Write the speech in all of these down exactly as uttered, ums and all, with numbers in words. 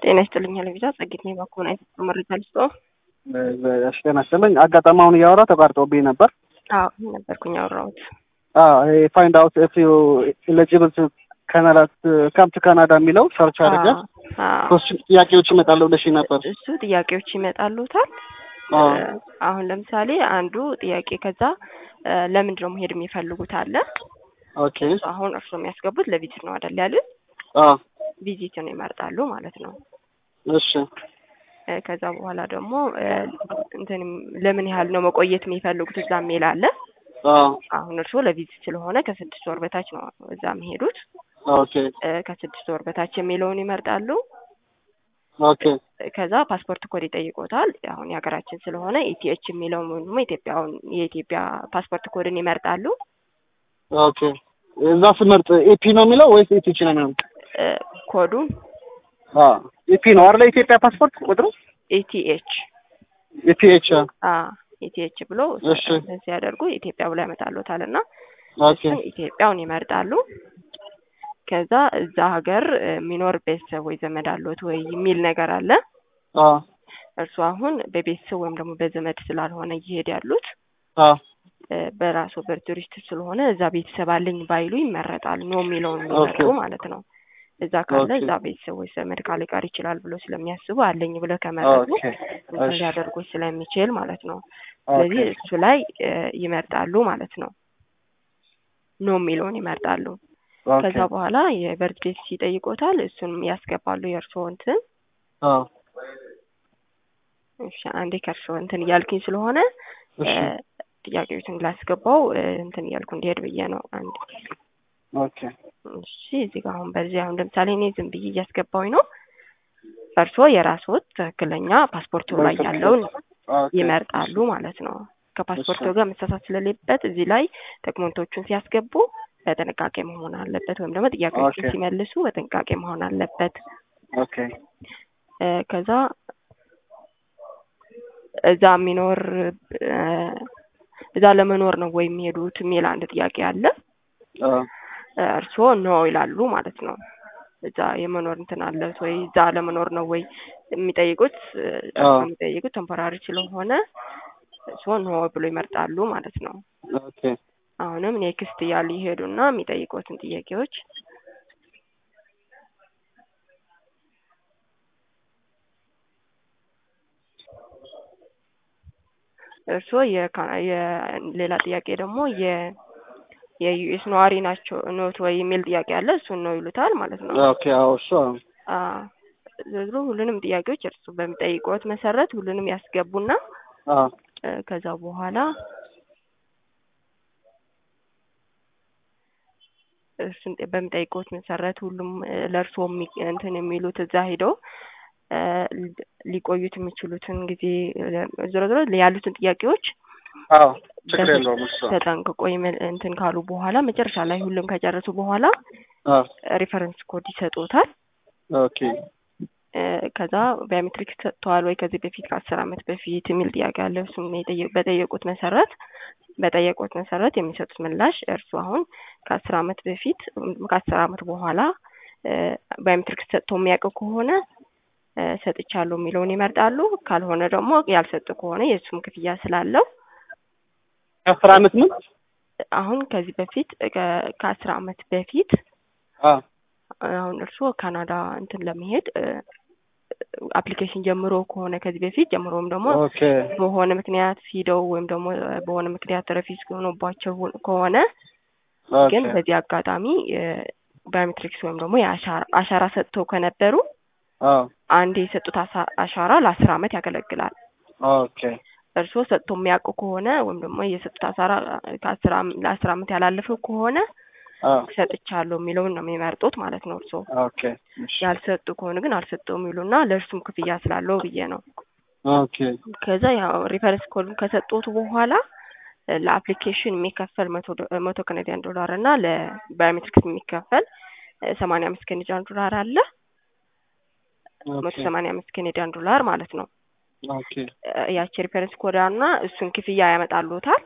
ጤና ይስጥልኝ ለቪዛ ጸግት ነው ባኩን አይተ መረጃ ልስጦ እሺ ጤና ይስጥልኝ አጋጣማውን ያወራ ተቋርጦብኝ ነበር አዎ ነበርኩኝ አወራሁት አዎ ፋይንድ አውት ኢፍ ዩ ኤሊጂብል ቱ ካናዳ ካም ቱ ካናዳ የሚለው ሰርች አድርገ ሶስት ጥያቄዎች ይመጣሉ ብለሽ ነበር እሱ ጥያቄዎች ይመጣሉታል አሁን ለምሳሌ አንዱ ጥያቄ ከዛ ለምን ነው መሄድ የሚፈልጉት አለ ኦኬ አሁን እርሱ የሚያስገቡት ለቪዚት ነው አይደል ያሉት አዎ ቪዚት ነው ይመርጣሉ ማለት ነው እሺ ከዛ በኋላ ደግሞ እንትን ለምን ያህል ነው መቆየት የሚፈልጉት እዛ ሜል አለ አዎ አሁን እርሱ ለቪዚት ስለሆነ ከስድስት ወር በታች ነው እዛ መሄዱት ኦኬ ከስድስት ወር በታች የሚለውን ይመርጣሉ ኦኬ ከዛ ፓስፖርት ኮድ ይጠይቆታል አሁን የሀገራችን ስለሆነ ኢቲኤች የሚለውን ደግሞ ኢትዮጵያውን የኢትዮጵያ ፓስፖርት ኮድን ይመርጣሉ ኦኬ እዛ ስመርጥ ኤፒ ነው የሚለው ወይስ ኢቲኤች ነው የሚለው ኮዱን አዎ ኢፒ ነው አይደል ኢትዮጵያ ፓስፖርት ቁጥሩ ኢቲኤች ኢቲኤች አዎ ኢቲኤች ብሎ ሲያደርጉ ኢትዮጵያ ብሎ ያመጣሉታልና ኦኬ ኢትዮጵያውን ይመርጣሉ ከዛ እዛ ሀገር ሚኖር ቤተሰብ ወይ ዘመድ አለዎት ወይ የሚል ነገር አለ አዎ እርሱ አሁን በቤተሰብ ወይም ደግሞ በዘመድ ስላልሆነ ይሄድ ያሉት አዎ በራሱ በቱሪስት ስለሆነ እዛ ቤተሰብ አለኝ ባይሉ ይመረጣል ነው የሚለውን የሚመርጡ ማለት ነው እዛ ካለ እዛ ቤተሰብ ወይ ዘመድ ካለ ጋር ይችላል ብሎ ስለሚያስቡ አለኝ ብሎ ከመረጡ ያደርጉ ስለሚችል ማለት ነው ስለዚህ እሱ ላይ ይመርጣሉ ማለት ነው ነው የሚለውን ይመርጣሉ ከዛ በኋላ የበርዝ ዴት ሲጠይቆታል እሱንም ያስገባሉ የእርሶ እንትን አዎ እሺ አንዴ ከርሶ እንትን ያልኩኝ ስለሆነ ጥያቄዎችን ላስገባው እንትን ያልኩ እንዲሄድ ብዬ ነው አንዴ ኦኬ እሺ እዚህ ጋር አሁን በዚህ አሁን ለምሳሌ እኔ ዝም ብዬ እያስገባውኝ ነው እርሶ የራስዎት ትክክለኛ ፓስፖርቱ ላይ ያለውን ይመርጣሉ ማለት ነው ከፓስፖርቱ ጋር መሳሳት ስለሌለበት እዚህ ላይ ዶክመንቶቹን ሲያስገቡ በጥንቃቄ መሆን አለበት ወይም ደግሞ ጥያቄዎችን ሲመልሱ በጥንቃቄ መሆን አለበት ኦኬ ከዛ እዛ የሚኖር እዛ ለመኖር ነው ወይ የሚሄዱት የሚል አንድ ጥያቄ አለ እርሶ ነው ይላሉ ማለት ነው እዛ የመኖር እንትን አለ ወይ እዛ ለመኖር ነው ወይ የሚጠይቁት የሚጠይቁት ቴምፖራሪ ስለሆነ እርሶ ነው ብሎ ይመርጣሉ ማለት ነው ኦኬ አሁንም ኔክስት ያሉ ይሄዱና የሚጠይቁትን ጥያቄዎች እርሶ የሌላ ጥያቄ ደግሞ የ የዩኤስ ነዋሪ ናቸው ኖት ወይ የሚል ጥያቄ አለ እሱን ነው ይሉታል ማለት ነው ኦኬ አዎ እሱ አ ዝሩ ሁሉንም ጥያቄዎች እርሱ በሚጠይቁት መሰረት ሁሉንም ያስገቡና አ ከዛ በኋላ እሱን በሚጠይቁት መሰረት ሁሉም ለርሶ እንትን የሚሉት እዛ ሄደው ሊቆዩት የሚችሉትን ጊዜ ዝሮ ዝሮ ያሉትን ጥያቄዎች አዎ ችግር የለውም እሱ ተጠንቅቆ እንትን ካሉ በኋላ መጨረሻ ላይ ሁሉም ከጨረሱ በኋላ አ ሪፈረንስ ኮድ ይሰጡታል ኦኬ ከዛ ባዮሜትሪክስ ተዋል ወይ ከዚህ በፊት ከአስር አመት በፊት የሚል ጥያቄ አለ እሱን በጠየቁት መሰረት በጠየቁት መሰረት የሚሰጡት ምላሽ እርሱ አሁን ከአስር አመት በፊት ከአስር አመት በኋላ ባዮሜትሪክስ ተጥቶ የሚያውቀው ከሆነ ሰጥቻለሁ የሚለውን ይመርጣሉ ካልሆነ ደግሞ ያልሰጡ ከሆነ የሱም ክፍያ ስላለው አስር አመት ምን አሁን ከዚህ በፊት ከአስር አመት በፊት አ አሁን እርሱ ካናዳ እንትን ለመሄድ አፕሊኬሽን ጀምሮ ከሆነ ከዚህ በፊት ጀምሮም ደግሞ በሆነ ምክንያት ሄደው ወይም ደግሞ በሆነ ምክንያት ረፊስ ሆኖባቸው ከሆነ ግን በዚህ አጋጣሚ ባዮሜትሪክስ ወይም ደግሞ የአሻራ አሻራ ሰጥተው ከነበሩ አዎ አንዴ የሰጡት አሻራ ለአስር አመት ያገለግላል ኦኬ እርሱ ሰጥቶ የሚያውቁ ከሆነ ወይም ደግሞ የሰጡት አሻራ ከአስር ለአስር አመት ያላለፈው ከሆነ ሰጥቻለሁ የሚለውን ነው የሚመርጡት ማለት ነው እርሱ ኦኬ ያልሰጡ ከሆነ ግን አልሰጠውም ይሉና ለእርሱም ክፍያ ስላለው ብዬ ነው ኦኬ ከዛ ያው ሪፈረንስ ኮድ ከሰጡት በኋላ ለአፕሊኬሽን የሚከፈል መቶ ካናዲያን ዶላር እና ለባዮሜትሪክስ የሚከፈል ሰማንያ አምስት ካናዲያን ዶላር አለ መቶ ሰማንያ አምስት ካናዲያን ዶላር ማለት ነው ኦኬ ያቺ ሪፈረንስ ኮድና እሱን ክፍያ ያመጣሉታል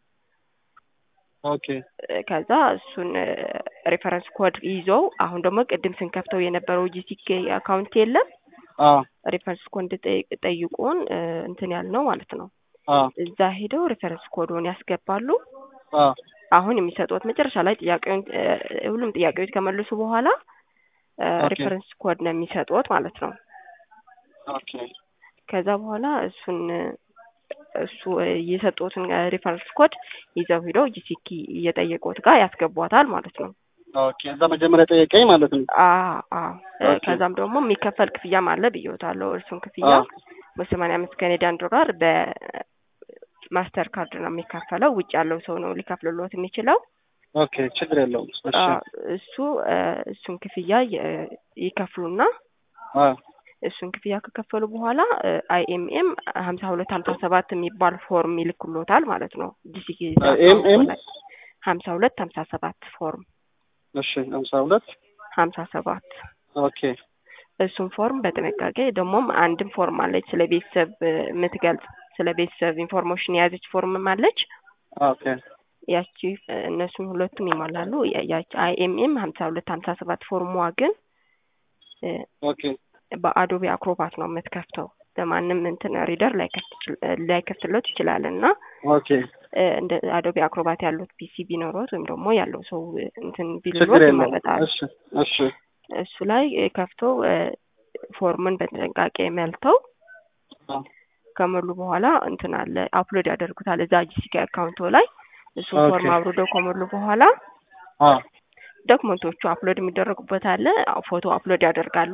ኦኬ ከዛ እሱን ሬፈረንስ ኮድ ይዞ አሁን ደግሞ ቅድም ስንከፍተው የነበረው ጂሲኬ አካውንት የለም አዎ ሪፈረንስ ኮድ ጠይቁን እንትን ያልነው ማለት ነው። አዎ እዛ ሄደው ሪፈረንስ ኮዱን ያስገባሉ። አዎ አሁን የሚሰጡት መጨረሻ ላይ ጥያቄውን ሁሉም ጥያቄዎች ከመለሱ በኋላ ሪፈረንስ ኮድ ነው የሚሰጡት ማለት ነው። ኦኬ ከዛ በኋላ እሱን እሱ የሰጡትን ሪፈረንስ ኮድ ይዘው ሄደው ጂሲኪ እየጠየቁት ጋር ያስገቧታል ማለት ነው። ኦኬ እዛ መጀመሪያ ጠየቀኝ ማለት ነው። አዎ አዎ ከዛም ደግሞ የሚከፈል ክፍያም አለ ብየውታለሁ። እርሱን ክፍያ በሰማንያ አምስት ካናዳን ዶላር በማስተር ካርድ ነው የሚከፈለው። ውጭ ያለው ሰው ነው ሊከፍልሎት የሚችለው። ኦኬ ችግር የለውም። እሺ እሱ እሱን ክፍያ ይከፍሉና አዎ እሱን ክፍያ ከከፈሉ በኋላ አይኤምኤም ሀምሳ ሁለት ሀምሳ ሰባት የሚባል ፎርም ይልኩሎታል ማለት ነው። ጂሲኪ አይኤምኤም ሀምሳ ሁለት ሀምሳ ሰባት ፎርም እሺ ሀምሳ ሁለት ሀምሳ ሰባት ኦኬ እሱን ፎርም በጥንቃቄ ደግሞም አንድም ፎርም አለች ስለ ቤተሰብ የምትገልጽ ስለ ቤተሰብ ኢንፎርሜሽን የያዘች ፎርምም አለች። ኦኬ ያቺ እነሱን ሁለቱም ይሞላሉ። ያቺ አይኤምኤም ሀምሳ ሁለት ሀምሳ ሰባት ፎርሟ ግን ኦኬ በአዶቤ አክሮባት ነው የምትከፍተው። ለማንም እንትን ሪደር ላይ ላይከፍትለት ይችላልና ኦኬ እንደ አዶቤ አክሮባት ያሉት ፒሲ ቢኖሩት ወይም ደግሞ ያለው ሰው እንትን ቢኖሩት ይመረጣል። እሺ እሺ እሱ ላይ ከፍተው ፎርምን በጥንቃቄ መልተው ከሞሉ በኋላ እንትን አለ አፕሎድ ያደርጉታል እዛ ጂሲኪ አካውንቶ ላይ። እሱ ፎርም አብሮደው ከሞሉ በኋላ አ ዶክመንቶቹ አፕሎድ የሚደረጉበት አለ። ፎቶ አፕሎድ ያደርጋሉ።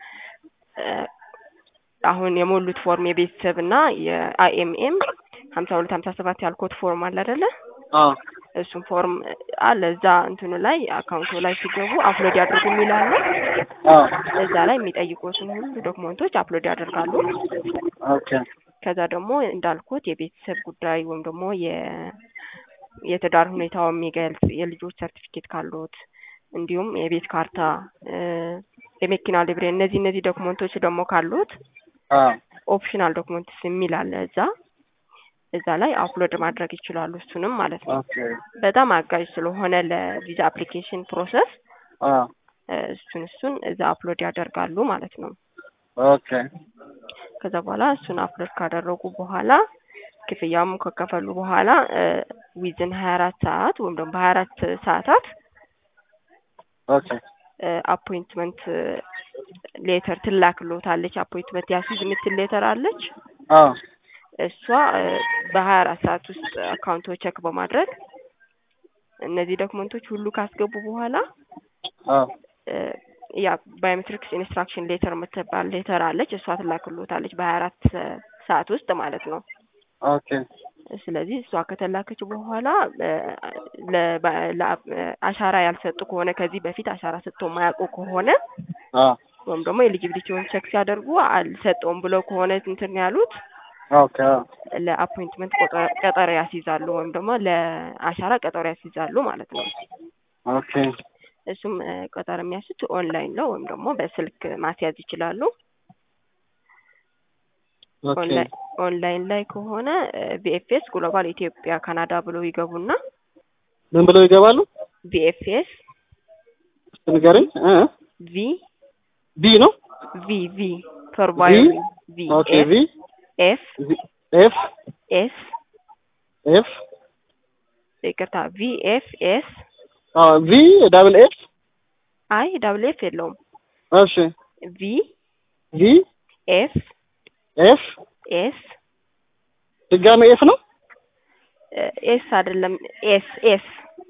አሁን የሞሉት ፎርም የቤተሰብና የአይኤምኤም ሀምሳ ሁለት ሀምሳ ሰባት ያልኩት ፎርም አለ አይደለ? አዎ እሱን ፎርም አለ እዛ እንትኑ ላይ አካውንቱ ላይ ሲገቡ አፕሎድ ያድርጉ የሚላል። አዎ እዛ ላይ የሚጠይቁትን ሁሉ ዶክመንቶች አፕሎድ ያደርጋሉ። ኦኬ ከዛ ደግሞ እንዳልኩት የቤተሰብ ጉዳይ ወይም ደግሞ የ የትዳር ሁኔታው የሚገልጽ የልጆች ሰርቲፊኬት ካሉት እንዲሁም የቤት ካርታ የመኪና ሊብሬ እነዚህ እነዚህ ዶክመንቶች ደግሞ ካሉት አዎ ኦፕሽናል ዶክመንትስ የሚል አለ እዛ እዛ ላይ አፕሎድ ማድረግ ይችላሉ። እሱንም ማለት ነው። ኦኬ በጣም አጋዥ ስለሆነ ለቪዛ አፕሊኬሽን ፕሮሰስ አዎ እሱን እሱን እዛ አፕሎድ ያደርጋሉ ማለት ነው። ኦኬ ከዛ በኋላ እሱን አፕሎድ ካደረጉ በኋላ ክፍያም ከከፈሉ በኋላ ዊዝን ሀያ አራት ሰዓት ወይም ደግሞ በሀያ አራት ሰዓታት ኦኬ አፖይንትመንት ሌተር ትላክሎታለች። አፖይንትመንት ያስይዝ የምትል ሌተር አለች። አዎ እሷ በሀያ አራት ሰዓት ውስጥ አካውንቶ ቼክ በማድረግ እነዚህ ዶክመንቶች ሁሉ ካስገቡ በኋላ አዎ ያ ባዮሜትሪክስ ኢንስትራክሽን ሌተር የምትባል ሌተር አለች። እሷ ትላክሎታለች በሀያ አራት ሰዓት ውስጥ ማለት ነው። ኦኬ ስለዚህ እሷ ከተላከች በኋላ ለአሻራ ያልሰጡ ከሆነ ከዚህ በፊት አሻራ ሰጥተው የማያውቁ ከሆነ አዎ ወይም ደግሞ ኤሊጂቢሊቲውን ቼክ ሲያደርጉ አልሰጠውም ብለው ከሆነ እንትን ያሉት ኦኬ ለአፖይንትመንት ቀጠሮ ያስይዛሉ ወይም ደግሞ ለአሻራ ቀጠሮ ያስይዛሉ ማለት ነው። ኦኬ እሱም ቀጠሮ የሚያስይዙት ኦንላይን ነው ወይም ደግሞ በስልክ ማስያዝ ይችላሉ። ኦኬ ኦንላይን ላይ ከሆነ ቪኤፍኤስ ግሎባል ኢትዮጵያ ካናዳ ብለው ይገቡና ምን ብለው ይገባሉ? ቪኤፍኤስ ንገረኝ እ ቪ ቢ ነው ቪ ቪ ፎርባይ ቪ ኦኬ ቪ ኤፍ ኤፍ ኤስ ኤፍ ይቅርታ ቪ ኤፍ ኤስ አ ቪ ዳብል ኤፍ አይ ዳብል ኤፍ የለውም። እሺ ቪ ቪ ኤፍ ኤፍ ኤስ ድጋሜ ኤፍ ነው ኤስ አይደለም ኤስ ኤስ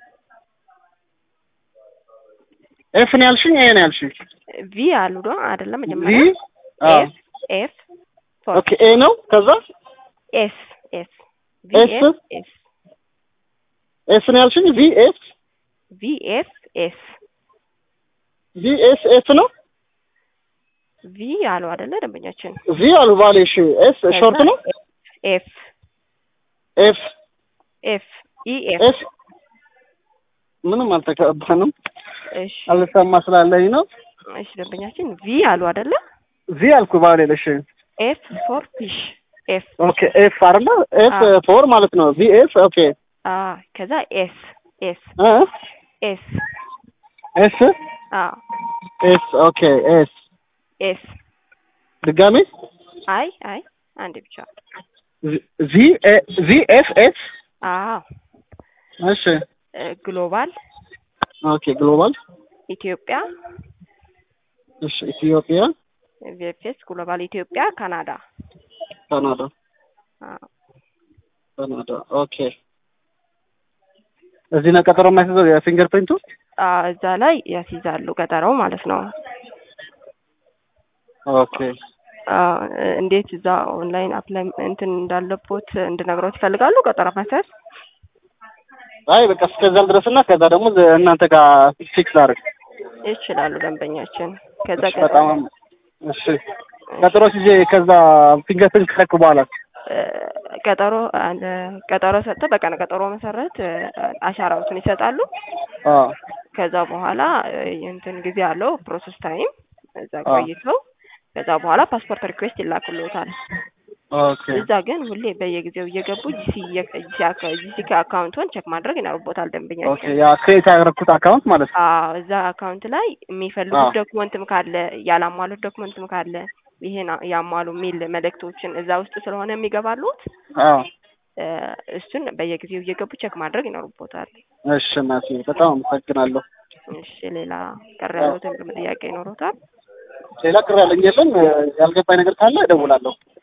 ኤፍ ነው ያልሽኝ ኤ ነው ያልሽኝ? ቪ አሉ ዶ አይደለም መጀመሪያ ቪ ኤፍ ኤፍ ኦኬ ኤ ነው ከዛ ኤስ ኤስ ቪ ኤፍ ኤስ ኤስ ነው ያልሽኝ? ቪ ኤፍ ቪ ኤፍ ኤስ ቪ ኤስ ኤፍ ነው ቪ አሉ አይደለ ደንበኛችን ቪ አሉ ባለሽ ኤስ ሾርት ነው ኤፍ ኤፍ ኤፍ ኢ ኤፍ ኤፍ ምንም አልተከባንም። እሺ አልሰማ ስላለኝ ነው። እሺ ደንበኛችን ቪ አሉ አይደለ ቪ አልኩ ባለሽ ኤፍ ፎር ፊሽ ኤፍ ኦኬ ኤፍ አርማ ኤፍ ፎር ማለት ነው። ቪ ኤፍ ኦኬ አ ከዛ ኤስ ኤስ አ ኤስ ኤስ አ ኤስ ኦኬ ኤስ ኤስ ድጋሜ አይ አይ አንዴ ብቻ ዚ ዚ ኤፍ ኤስ አዎ እሺ ግሎባል ኦኬ ግሎባል ኢትዮጵያ እሺ ኢትዮጵያ ቪኤፍኤስ ግሎባል ኢትዮጵያ ካናዳ ካናዳ አዎ ካናዳ ኦኬ እዚህ ነው ቀጠሮ የማይዘው የፊንገር ፕሪንቱ አዎ እዛ ላይ ያስይዛሉ ቀጠሮው ማለት ነው ኦኬ አዎ እንዴት እዛ ኦንላይን አፕላይ እንትን እንዳለቦት እንድነግሮት ይፈልጋሉ ቀጠሮ ማሰር አይ በቃ እስከዛም ድረስና ከዛ ደግሞ እናንተ ጋር ፊክስ አድርግ ይችላሉ ደንበኛችን ከዛ በጣም እሺ ቀጠሮ ሲዜ ከዛ ፊንገር ፕሪንት ከረክ በኋላ ቀጠሮ ቀጠሮ ሰጠ በቀነ ቀጠሮ መሰረት አሻራዎትን ይሰጣሉ አዎ ከዛ በኋላ እንትን ጊዜ ያለው ፕሮሰስ ታይም እዛ ቆይተው ከዛ በኋላ ፓስፖርት ሪኩዌስት ይላክልዎታል ኦኬ እዛ ግን ሁሌ በየጊዜው እየገቡ ጂሲ ጂሲ አካውንቱን ቼክ ማድረግ ይኖርቦታል ደንበኛችን ኦኬ ያ ክሬት ያደረኩት አካውንት ማለት ነው አዎ እዛ አካውንት ላይ የሚፈልጉት ዶክመንትም ካለ ያላሟሉት ዶክመንትም ካለ ይሄን ያሟሉ ሚል መልእክቶችን እዛ ውስጥ ስለሆነ የሚገባሉት አዎ እሱን በየጊዜው እየገቡ ቼክ ማድረግ ይኖርቦታል እሺ እናቴ በጣም አመሰግናለሁ እሺ ሌላ ቀረ ያለው ጥያቄ ይኖሮታል ሌላ ቅር ያለኝ የለም ያልገባኝ ነገር ካለ እደውላለሁ